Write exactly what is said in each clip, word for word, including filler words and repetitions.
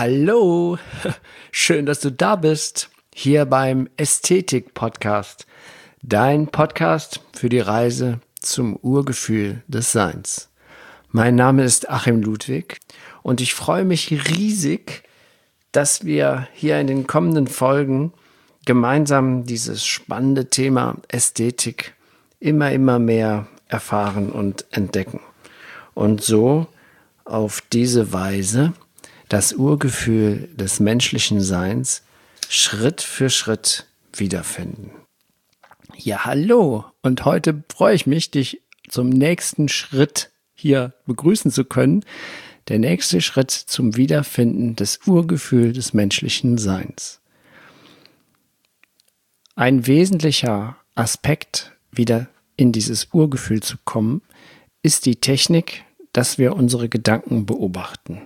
Hallo, schön, dass du da bist, hier beim Ästhetik-Podcast, dein Podcast für die Reise zum Urgefühl des Seins. Mein Name ist Achim Ludwig und ich freue mich riesig, dass wir hier in den kommenden Folgen gemeinsam dieses spannende Thema Ästhetik immer, immer mehr erfahren und entdecken. Und so auf diese Weise das Urgefühl des menschlichen Seins Schritt für Schritt wiederfinden. Ja, hallo! Und heute freue ich mich, dich zum nächsten Schritt hier begrüßen zu können. Der nächste Schritt zum Wiederfinden des Urgefühls des menschlichen Seins. Ein wesentlicher Aspekt, wieder in dieses Urgefühl zu kommen, ist die Technik, dass wir unsere Gedanken beobachten.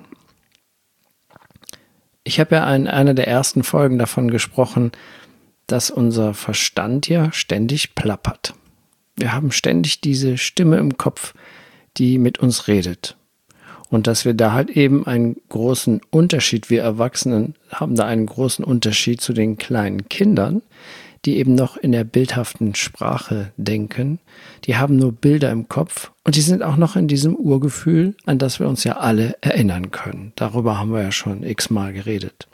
Ich habe ja in einer der ersten Folgen davon gesprochen, dass unser Verstand ja ständig plappert. Wir haben ständig diese Stimme im Kopf, die mit uns redet. Und dass wir da halt eben einen großen Unterschied, wir Erwachsenen haben da einen großen Unterschied zu den kleinen Kindern, die eben noch in der bildhaften Sprache denken. Die haben nur Bilder im Kopf und die sind auch noch in diesem Urgefühl, an das wir uns ja alle erinnern können. Darüber haben wir ja schon x-mal geredet.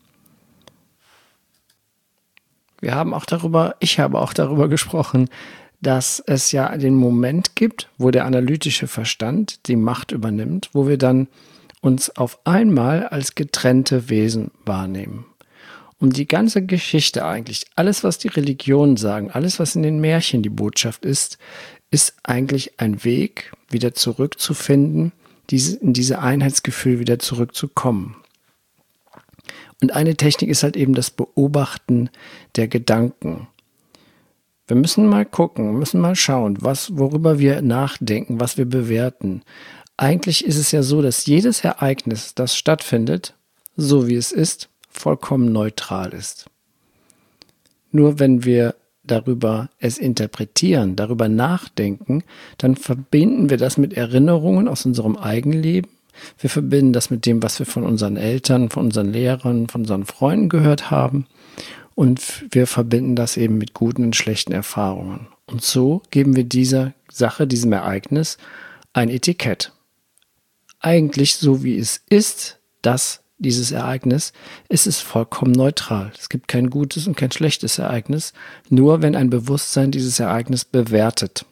Wir haben auch darüber, ich habe auch darüber gesprochen, dass es ja den Moment gibt, wo der analytische Verstand die Macht übernimmt, wo wir dann uns auf einmal als getrennte Wesen wahrnehmen. Und die ganze Geschichte eigentlich, alles, was die Religionen sagen, alles, was in den Märchen die Botschaft ist, ist eigentlich ein Weg, wieder zurückzufinden, diese, in dieses Einheitsgefühl wieder zurückzukommen. Und eine Technik ist halt eben das Beobachten der Gedanken. Wir müssen mal gucken, müssen mal schauen, was, worüber wir nachdenken, was wir bewerten. Eigentlich ist es ja so, dass jedes Ereignis, das stattfindet, so wie es ist, vollkommen neutral ist. Nur wenn wir darüber es interpretieren, darüber nachdenken, dann verbinden wir das mit Erinnerungen aus unserem Eigenleben. Wir verbinden das mit dem, was wir von unseren Eltern, von unseren Lehrern, von unseren Freunden gehört haben. Und wir verbinden das eben mit guten und schlechten Erfahrungen. Und so geben wir dieser Sache, diesem Ereignis, ein Etikett. Eigentlich so wie es ist, das dieses Ereignis, ist es vollkommen neutral. Es gibt kein gutes und kein schlechtes Ereignis, nur wenn ein Bewusstsein dieses Ereignis bewertet.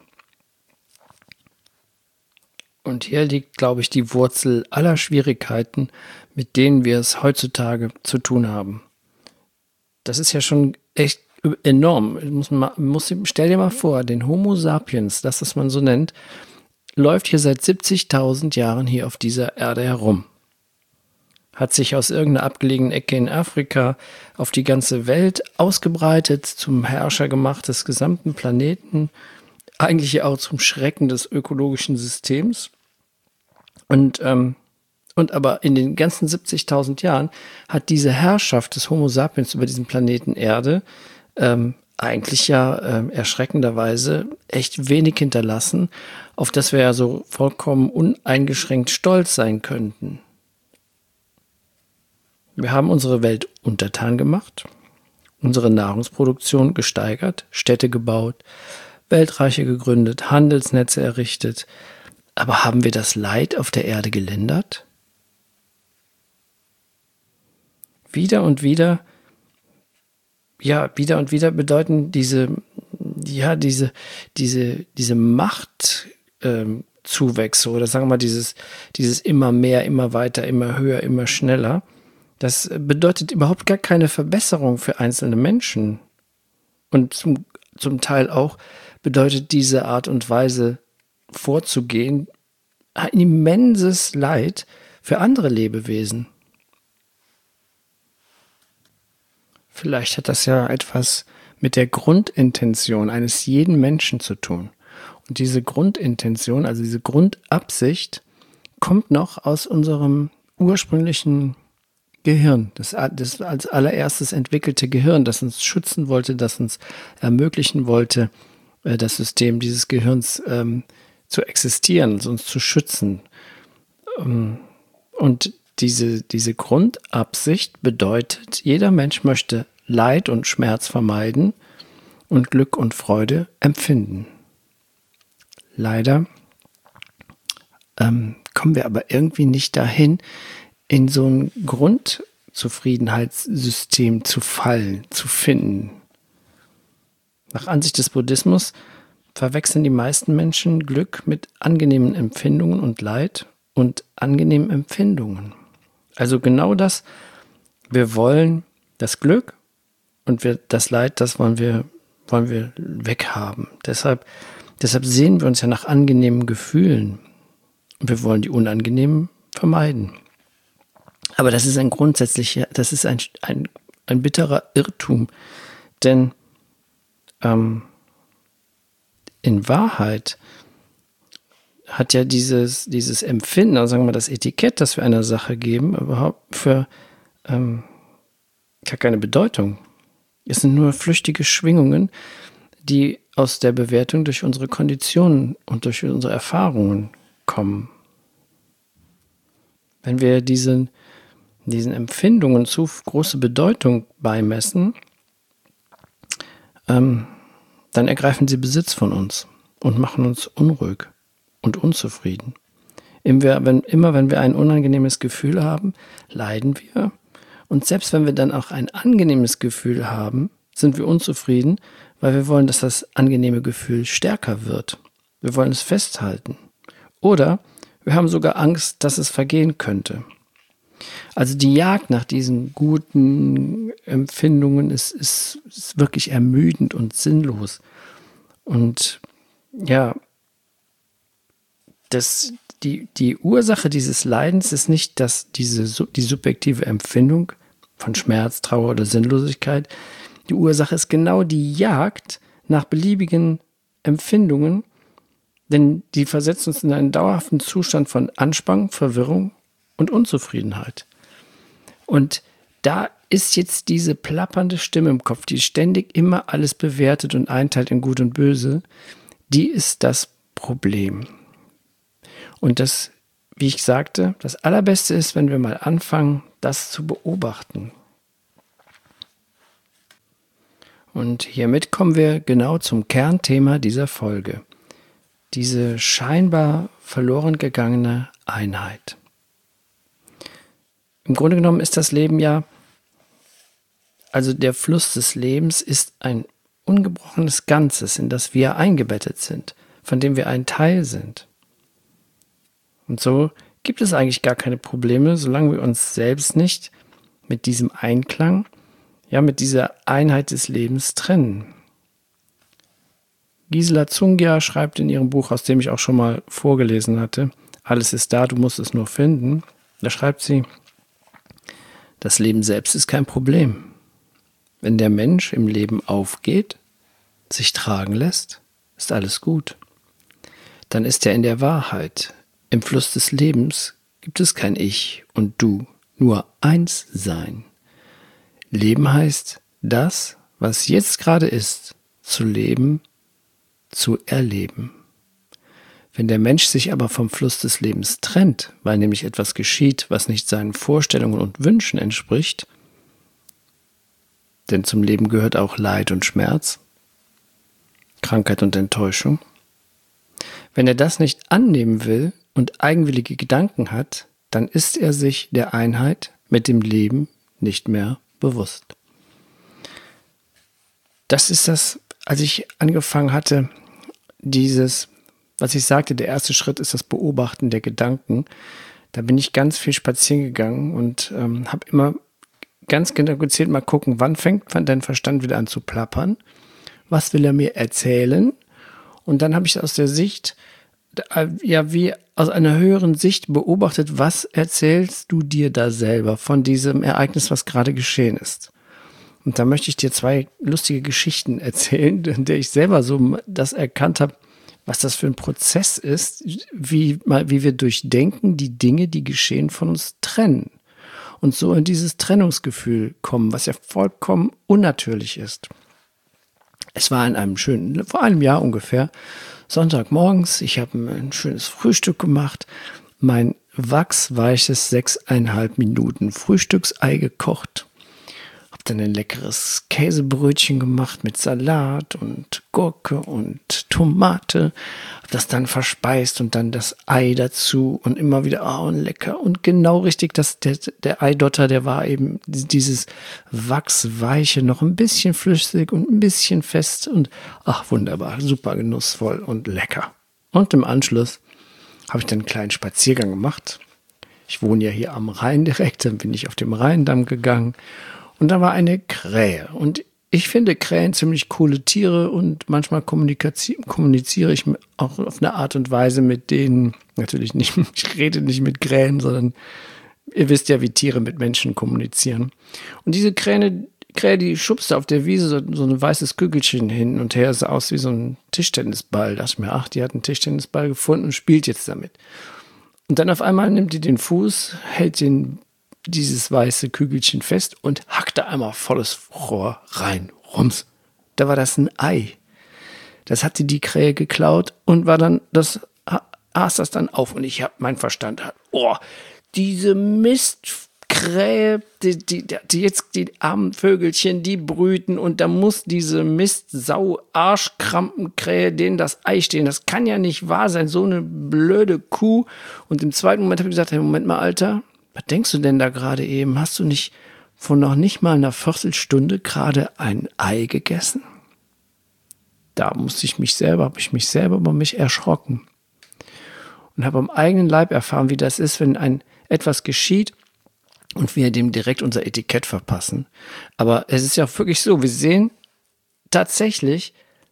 Und hier liegt, glaube ich, die Wurzel aller Schwierigkeiten, mit denen wir es heutzutage zu tun haben. Das ist ja schon echt enorm. Muss man, muss, stell dir mal vor, den Homo sapiens, das, was man so nennt, läuft hier seit siebzigtausend Jahren hier auf dieser Erde herum. Hat sich aus irgendeiner abgelegenen Ecke in Afrika auf die ganze Welt ausgebreitet, zum Herrscher gemacht des gesamten Planeten, eigentlich auch zum Schrecken des ökologischen Systems. Und, ähm, und aber in den ganzen siebzigtausend Jahren hat diese Herrschaft des Homo sapiens über diesen Planeten Erde ähm, eigentlich ja ähm, erschreckenderweise echt wenig hinterlassen, auf das wir ja so vollkommen uneingeschränkt stolz sein könnten. Wir haben unsere Welt untertan gemacht, unsere Nahrungsproduktion gesteigert, Städte gebaut, Weltreiche gegründet, Handelsnetze errichtet. Aber haben wir das Leid auf der Erde gelindert? Wieder und wieder, ja, wieder und wieder bedeuten diese, ja, diese, diese, diese Macht, ähm, Zuwächse oder sagen wir mal dieses, dieses immer mehr, immer weiter, immer höher, immer schneller. Das bedeutet überhaupt gar keine Verbesserung für einzelne Menschen. Und zum, zum Teil auch bedeutet diese Art und Weise vorzugehen ein immenses Leid für andere Lebewesen. Vielleicht hat das ja etwas mit der Grundintention eines jeden Menschen zu tun. Und diese Grundintention, also diese Grundabsicht, kommt noch aus unserem ursprünglichen Gehirn, das, das als allererstes entwickelte Gehirn, das uns schützen wollte, das uns ermöglichen wollte, äh, das System dieses Gehirns ähm, zu existieren, uns zu schützen. Ähm, und diese, diese Grundabsicht bedeutet, jeder Mensch möchte Leid und Schmerz vermeiden und Glück und Freude empfinden. Leider ähm, kommen wir aber irgendwie nicht dahin, in so ein Grundzufriedenheitssystem zu fallen, zu finden. Nach Ansicht des Buddhismus verwechseln die meisten Menschen Glück mit angenehmen Empfindungen und Leid und angenehmen Empfindungen. Also genau das, wir wollen das Glück und wir, das Leid, das wollen wir, wollen wir weghaben. Deshalb, deshalb sehen wir uns ja nach angenehmen Gefühlen und wir wollen die unangenehmen vermeiden. Aber das ist ein grundsätzlicher, das ist ein, ein, ein bitterer Irrtum, denn ähm, in Wahrheit hat ja dieses, dieses Empfinden, also sagen wir mal das Etikett, das wir einer Sache geben, überhaupt für ähm, gar keine Bedeutung. Es sind nur flüchtige Schwingungen, die aus der Bewertung durch unsere Konditionen und durch unsere Erfahrungen kommen. Wenn wir diesen, diesen Empfindungen zu große Bedeutung beimessen, ähm, dann ergreifen sie Besitz von uns und machen uns unruhig und unzufrieden. Immer wenn, immer wenn wir ein unangenehmes Gefühl haben, leiden wir. Und selbst wenn wir dann auch ein angenehmes Gefühl haben, sind wir unzufrieden, weil wir wollen, dass das angenehme Gefühl stärker wird. Wir wollen es festhalten. Oder wir haben sogar Angst, dass es vergehen könnte. Also die Jagd nach diesen guten Empfindungen ist, ist, ist wirklich ermüdend und sinnlos. Und ja, das, die, die Ursache dieses Leidens ist nicht, dass diese, die subjektive Empfindung von Schmerz, Trauer oder Sinnlosigkeit, die Ursache ist genau die Jagd nach beliebigen Empfindungen, denn die versetzen uns in einen dauerhaften Zustand von Anspannung, Verwirrung und Unzufriedenheit. Und da ist jetzt diese plappernde Stimme im Kopf, die ständig immer alles bewertet und einteilt in Gut und Böse, die ist das Problem. Und das, wie ich sagte, das Allerbeste ist, wenn wir mal anfangen, das zu beobachten. Und hiermit kommen wir genau zum Kernthema dieser Folge. Diese scheinbar verloren gegangene Einheit. Im Grunde genommen ist das Leben ja, also der Fluss des Lebens ist ein ungebrochenes Ganzes, in das wir eingebettet sind, von dem wir ein Teil sind. Und so gibt es eigentlich gar keine Probleme, solange wir uns selbst nicht mit diesem Einklang, ja, mit dieser Einheit des Lebens trennen. Gisela Zungia schreibt in ihrem Buch, aus dem ich auch schon mal vorgelesen hatte, Alles ist da, du musst es nur finden. Da schreibt sie, das Leben selbst ist kein Problem. Wenn der Mensch im Leben aufgeht, sich tragen lässt, ist alles gut. Dann ist er in der Wahrheit. Im Fluss des Lebens gibt es kein Ich und Du, nur eins sein. Leben heißt, das, was jetzt gerade ist, zu leben, zu erleben. Wenn der Mensch sich aber vom Fluss des Lebens trennt, weil nämlich etwas geschieht, was nicht seinen Vorstellungen und Wünschen entspricht, denn zum Leben gehört auch Leid und Schmerz, Krankheit und Enttäuschung. Wenn er das nicht annehmen will und eigenwillige Gedanken hat, dann ist er sich der Einheit mit dem Leben nicht mehr bewusst. Das ist das, als ich angefangen hatte, dieses, was ich sagte, der erste Schritt ist das Beobachten der Gedanken. Da bin ich ganz viel spazieren gegangen und ähm, habe immer ganz genau gezählt, mal gucken, wann fängt dein Verstand wieder an zu plappern? Was will er mir erzählen? Und dann habe ich aus der Sicht, ja, wie aus einer höheren Sicht beobachtet, was erzählst du dir da selber von diesem Ereignis, was gerade geschehen ist? Und da möchte ich dir zwei lustige Geschichten erzählen, in der ich selber so das erkannt habe, was das für ein Prozess ist, wie, wie wir durch Denken die Dinge, die geschehen, von uns trennen. Und so in dieses Trennungsgefühl kommen, was ja vollkommen unnatürlich ist. Es war in einem schönen, vor einem Jahr ungefähr, Sonntagmorgens, ich habe ein schönes Frühstück gemacht, mein wachsweiches sechseinhalb Minuten Frühstücksei gekocht. Hab dann ein leckeres Käsebrötchen gemacht mit Salat und Gurke und Tomate. Hab das dann verspeist und dann das Ei dazu und immer wieder, oh, und lecker. Und genau richtig, das, der, der Eidotter, der war eben dieses wachsweiche, noch ein bisschen flüssig und ein bisschen fest und ach, wunderbar, super genussvoll und lecker. Und im Anschluss habe ich dann einen kleinen Spaziergang gemacht. Ich wohne ja hier am Rhein direkt, dann bin ich auf dem Rheindamm gegangen. Und da war eine Krähe. Und ich finde Krähen ziemlich coole Tiere und manchmal kommuniziere ich auch auf eine Art und Weise mit denen. Natürlich nicht, ich rede nicht mit Krähen, sondern ihr wisst ja, wie Tiere mit Menschen kommunizieren. Und diese Krähe, Krähe die schubste auf der Wiese so, so ein weißes Kügelchen hin und her, sah aus wie so ein Tischtennisball. Da dachte ich mir, ach, die hat einen Tischtennisball gefunden und spielt jetzt damit. Und dann auf einmal nimmt die den Fuß, hält den dieses weiße Kügelchen fest und hackte einmal volles Rohr rein. Rums. Da war das ein Ei. Das hatte die Krähe geklaut und war dann, das aß das dann auf. Und ich habe mein Verstand, oh, diese Mistkrähe, die, die, die jetzt die armen Vögelchen, die brüten und da muss diese Mistsau, Arschkrampenkrähe denen das Ei stehen. Das kann ja nicht wahr sein, so eine blöde Kuh. Und im zweiten Moment habe ich gesagt, hey, Moment mal, Alter, was denkst du denn da gerade eben? Hast du nicht vor noch nicht mal einer Viertelstunde gerade ein Ei gegessen? Da musste ich mich selber, habe ich mich selber über mich erschrocken. Und habe am eigenen Leib erfahren, wie das ist, wenn ein etwas geschieht und wir dem direkt unser Etikett verpassen. Aber es ist ja auch wirklich so, wir sehen tatsächlich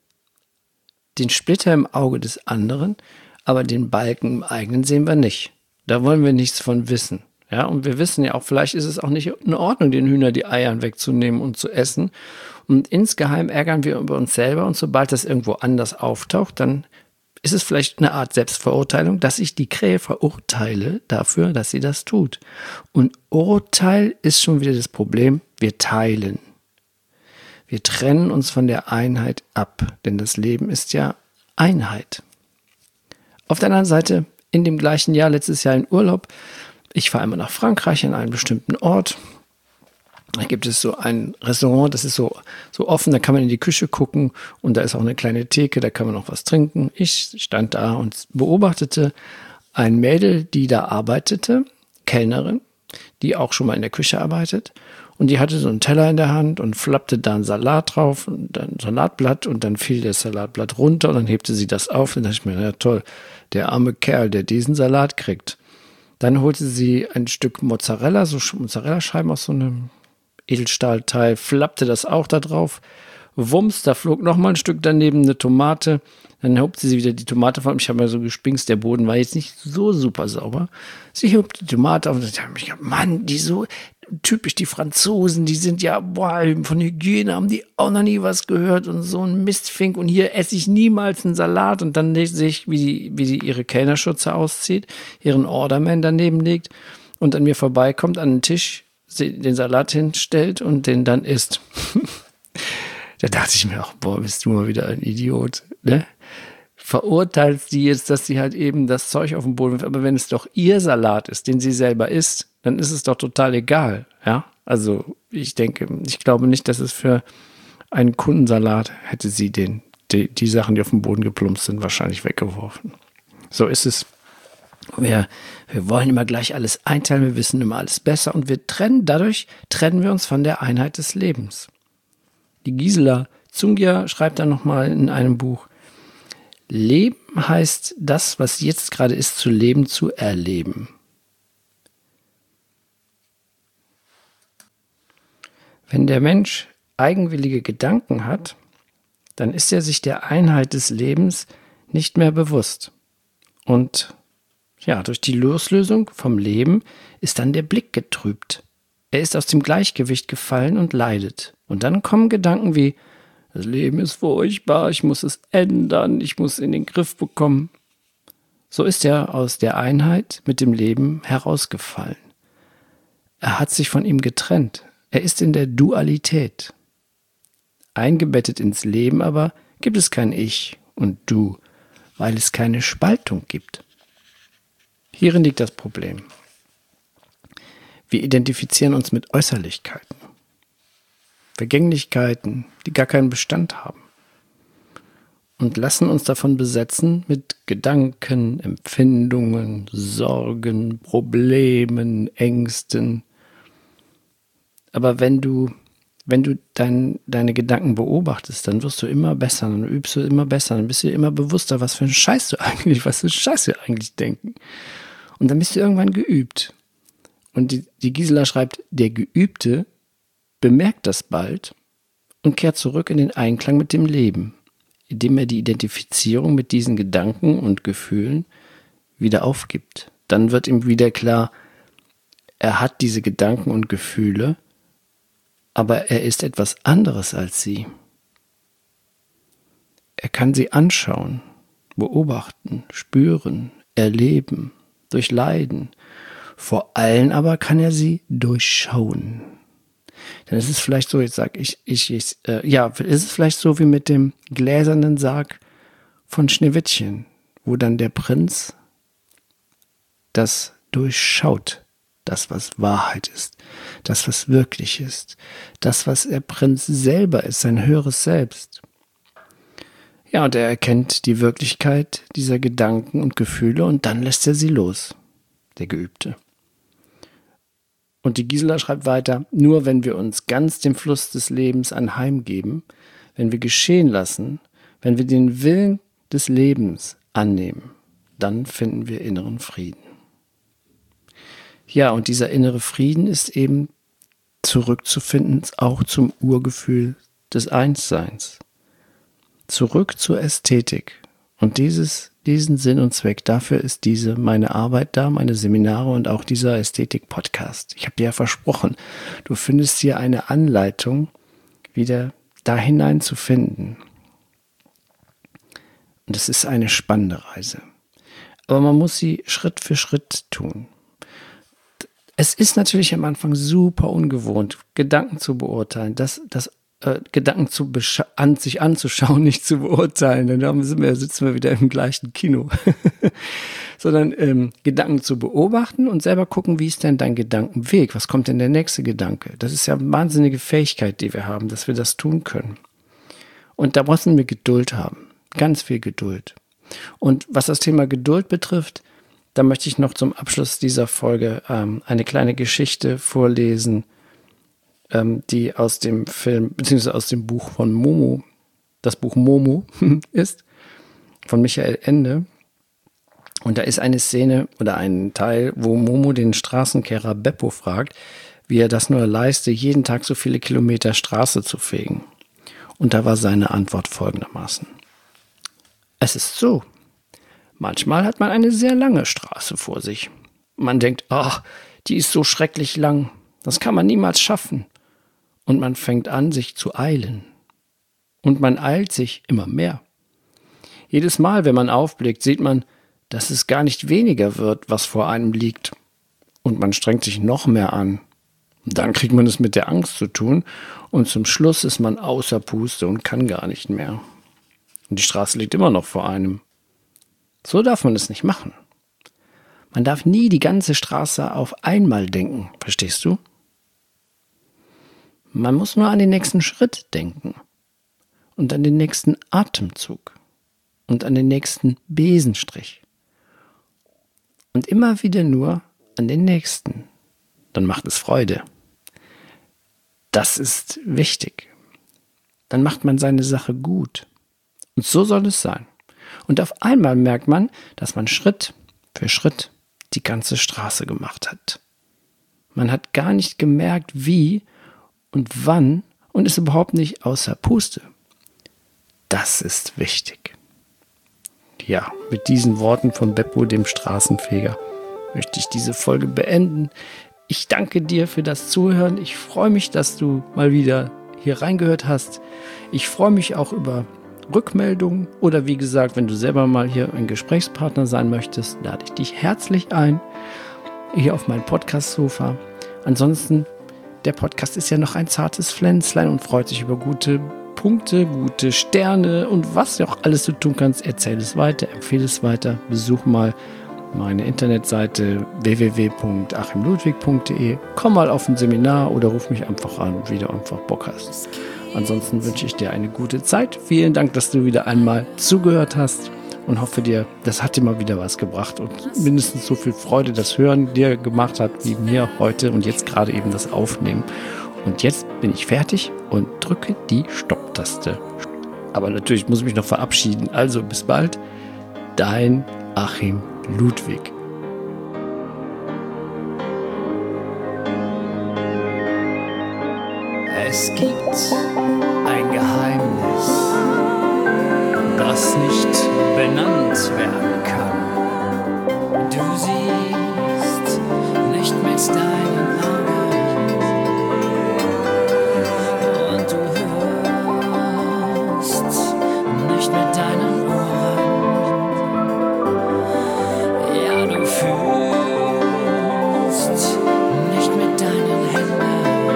den Splitter im Auge des anderen, aber den Balken im eigenen sehen wir nicht. Da wollen wir nichts von wissen. Ja, und wir wissen ja auch, vielleicht ist es auch nicht in Ordnung, den Hühnern die Eier wegzunehmen und zu essen. Und insgeheim ärgern wir über uns selber und sobald das irgendwo anders auftaucht, dann ist es vielleicht eine Art Selbstverurteilung, dass ich die Krähe verurteile dafür, dass sie das tut. Und Urteil ist schon wieder das Problem, wir teilen. Wir trennen uns von der Einheit ab, denn das Leben ist ja Einheit. Auf der anderen Seite, in dem gleichen Jahr, letztes Jahr in Urlaub, ich fahre immer nach Frankreich an einen bestimmten Ort. Da gibt es so ein Restaurant, das ist so, so offen, da kann man in die Küche gucken und da ist auch eine kleine Theke, da kann man noch was trinken. Ich stand da und beobachtete ein Mädel, die da arbeitete, Kellnerin, die auch schon mal in der Küche arbeitet. Und die hatte so einen Teller in der Hand und flappte da einen Salat drauf und dann ein Salatblatt und dann fiel das Salatblatt runter und dann hebte sie das auf. Und dann dachte ich mir, na toll, der arme Kerl, der diesen Salat kriegt. Dann holte sie ein Stück Mozzarella, so Mozzarella-Scheiben aus so einem Edelstahlteil, flappte das auch da drauf. Wumms, da flog noch mal ein Stück daneben, eine Tomate. Dann hob sie wieder die Tomate von. Ich habe mal so gespinkst, der Boden war jetzt nicht so super sauber. Sie hob die Tomate auf und ich habe mich gedacht, Mann, die so typisch die Franzosen, die sind ja, boah, von Hygiene haben die auch noch nie was gehört und so ein Mistfink und hier esse ich niemals einen Salat und dann sehe ich, wie die, wie die ihre Kellnerschürze auszieht, ihren Orderman daneben legt und an mir vorbeikommt, an den Tisch, den Salat hinstellt und den dann isst. Da dachte ich mir auch, boah, bist du mal wieder ein Idiot, ne? Verurteilt sie jetzt, dass sie halt eben das Zeug auf den Boden wirft, aber wenn es doch ihr Salat ist, den sie selber isst, dann ist es doch total egal, ja? Also ich denke, ich glaube nicht, dass es für einen Kundensalat hätte sie den, die, die Sachen, die auf den Boden geplumpst sind, wahrscheinlich weggeworfen. So ist es. Wir, wir wollen immer gleich alles einteilen, wir wissen immer alles besser und wir trennen, dadurch trennen wir uns von der Einheit des Lebens. Die Gisela Zungia schreibt dann nochmal in einem Buch, Leben heißt das, was jetzt gerade ist, zu leben, zu erleben. Wenn der Mensch eigenwillige Gedanken hat, dann ist er sich der Einheit des Lebens nicht mehr bewusst. Und ja, durch die Loslösung vom Leben ist dann der Blick getrübt. Er ist aus dem Gleichgewicht gefallen und leidet. Und dann kommen Gedanken wie, das Leben ist furchtbar, ich muss es ändern, ich muss es in den Griff bekommen. So ist er aus der Einheit mit dem Leben herausgefallen. Er hat sich von ihm getrennt. Er ist in der Dualität. Eingebettet ins Leben aber gibt es kein Ich und Du, weil es keine Spaltung gibt. Hierin liegt das Problem. Wir identifizieren uns mit Äußerlichkeiten, Vergänglichkeiten, die gar keinen Bestand haben und lassen uns davon besetzen mit Gedanken, Empfindungen, Sorgen, Problemen, Ängsten. Aber wenn du, wenn du dein, deine Gedanken beobachtest, dann wirst du immer besser, dann übst du immer besser, dann bist du dir immer bewusster, was für ein Scheiß du eigentlich, was für ein Scheiß wir eigentlich denken. Und dann bist du irgendwann geübt. Und die, die Gisela schreibt, der Geübte bemerkt das bald und kehrt zurück in den Einklang mit dem Leben, indem er die Identifizierung mit diesen Gedanken und Gefühlen wieder aufgibt. Dann wird ihm wieder klar, er hat diese Gedanken und Gefühle, aber er ist etwas anderes als sie. Er kann sie anschauen, beobachten, spüren, erleben, durchleiden. Vor allem aber kann er sie durchschauen. Denn es ist vielleicht so, jetzt sag ich, ich, ich äh, ja, ist es vielleicht so wie mit dem gläsernen Sarg von Schneewittchen, wo dann der Prinz das durchschaut, das, was Wahrheit ist, das, was wirklich ist, das, was der Prinz selber ist, sein höheres Selbst. Ja, und er erkennt die Wirklichkeit dieser Gedanken und Gefühle und dann lässt er sie los, der Geübte. Und die Gisela schreibt weiter, nur wenn wir uns ganz dem Fluss des Lebens anheimgeben, wenn wir geschehen lassen, wenn wir den Willen des Lebens annehmen, dann finden wir inneren Frieden. Ja, und dieser innere Frieden ist eben zurückzufinden auch zum Urgefühl des Einsseins. Zurück zur Ästhetik. Und dieses, diesen Sinn und Zweck, dafür ist diese meine Arbeit da, meine Seminare und auch dieser Ästhetik-Podcast. Ich habe dir ja versprochen, du findest hier eine Anleitung, wieder da hinein zu finden. Und es ist eine spannende Reise. Aber man muss sie Schritt für Schritt tun. Es ist natürlich am Anfang super ungewohnt, Gedanken zu beurteilen, das, das äh, Gedanken zu bescha- an, sich anzuschauen, nicht zu beurteilen, denn da sind wir, sitzen wir wieder im gleichen Kino. Sondern ähm, Gedanken zu beobachten und selber gucken, wie ist denn dein Gedankenweg, was kommt denn der nächste Gedanke? Das ist ja eine wahnsinnige Fähigkeit, die wir haben, dass wir das tun können. Und da müssen wir Geduld haben, ganz viel Geduld. Und was das Thema Geduld betrifft, da möchte ich noch zum Abschluss dieser Folge ähm, eine kleine Geschichte vorlesen, ähm, die aus dem Film, beziehungsweise aus dem Buch von Momo, das Buch Momo ist, von Michael Ende. Und da ist eine Szene oder ein Teil, wo Momo den Straßenkehrer Beppo fragt, wie er das nur leiste, jeden Tag so viele Kilometer Straße zu fegen. Und da war seine Antwort folgendermaßen. Es ist so. Manchmal hat man eine sehr lange Straße vor sich. Man denkt, ach, die ist so schrecklich lang, das kann man niemals schaffen. Und man fängt an, sich zu eilen. Und man eilt sich immer mehr. Jedes Mal, wenn man aufblickt, sieht man, dass es gar nicht weniger wird, was vor einem liegt. Und man strengt sich noch mehr an. Dann kriegt man es mit der Angst zu tun und zum Schluss ist man außer Puste und kann gar nicht mehr. Und die Straße liegt immer noch vor einem. So darf man es nicht machen. Man darf nie die ganze Straße auf einmal denken, verstehst du? Man muss nur an den nächsten Schritt denken und an den nächsten Atemzug und an den nächsten Besenstrich und immer wieder nur an den nächsten. Dann macht es Freude. Das ist wichtig. Dann macht man seine Sache gut. Und so soll es sein. Und auf einmal merkt man, dass man Schritt für Schritt die ganze Straße gemacht hat. Man hat gar nicht gemerkt, wie und wann und ist überhaupt nicht außer Puste. Das ist wichtig. Ja, mit diesen Worten von Beppo, dem Straßenfeger, möchte ich diese Folge beenden. Ich danke dir für das Zuhören. Ich freue mich, dass du mal wieder hier reingehört hast. Ich freue mich auch über Rückmeldungen oder wie gesagt, wenn du selber mal hier ein Gesprächspartner sein möchtest, lade ich dich herzlich ein, hier auf mein Podcast-Sofa. Ansonsten, der Podcast ist ja noch ein zartes Pflänzlein und freut sich über gute Punkte, gute Sterne und was du auch alles du tun kannst. Erzähl es weiter, empfehle es weiter, besuch mal meine Internetseite w w w punkt achim ludwig punkt d e. Komm mal auf ein Seminar oder ruf mich einfach an, wie du einfach Bock hast. Ansonsten wünsche ich dir eine gute Zeit. Vielen Dank, dass du wieder einmal zugehört hast und hoffe dir, das hat dir mal wieder was gebracht und mindestens so viel Freude das Hören dir gemacht hat, wie mir heute und jetzt gerade eben das Aufnehmen. Und jetzt bin ich fertig und drücke die Stopptaste. Aber natürlich muss ich mich noch verabschieden. Also bis bald, dein Achim Ludwig. Es gibt ein Geheimnis, das nicht benannt werden kann. Du siehst nicht mit deinen Augen und du hörst nicht mit deinen Ohren. Ja, du fühlst nicht mit deinen Händen.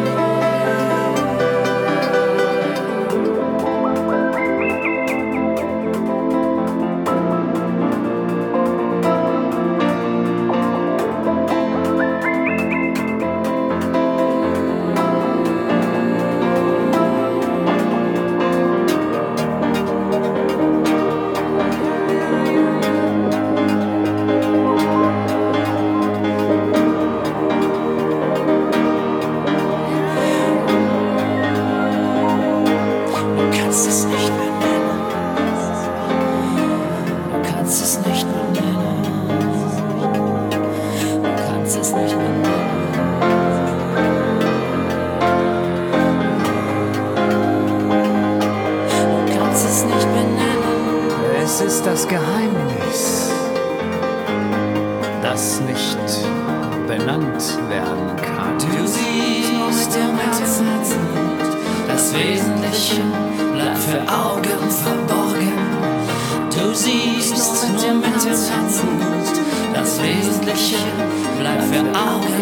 Es ist das Geheimnis, das nicht benannt werden kann. Du siehst im Herzen, das Wesentliche bleibt für Augen verborgen. Du siehst nur mit dem Herzen, das Wesentliche bleibt für Augen